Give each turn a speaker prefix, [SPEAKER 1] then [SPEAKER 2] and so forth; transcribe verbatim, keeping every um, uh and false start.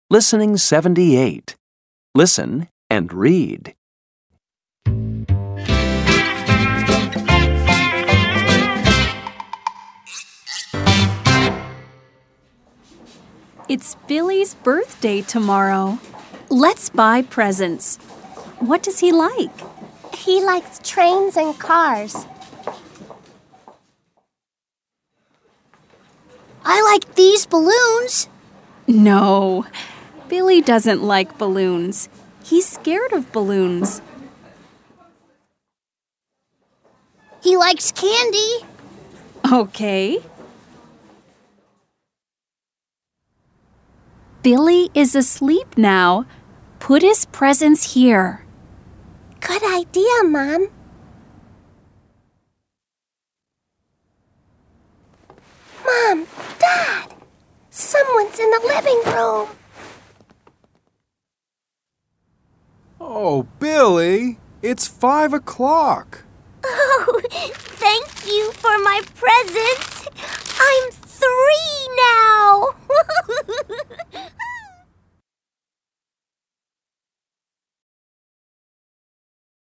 [SPEAKER 1] Listening seventy-eight. Listen and read.
[SPEAKER 2] It's Billy's birthday tomorrow. Let's buy presents. What does he like?
[SPEAKER 3] He likes trains and cars. I like these balloons.
[SPEAKER 2] No, Billy doesn't like balloons. He's scared of balloons.
[SPEAKER 3] He likes candy.
[SPEAKER 2] Okay. Billy is asleep now. Put his presents here.
[SPEAKER 3] Good idea, Mom. Mom, Dad, someone's in the living room.
[SPEAKER 4] Oh, Billy, it's five o'clock.
[SPEAKER 3] Oh, thank you for my presents. I'm three now.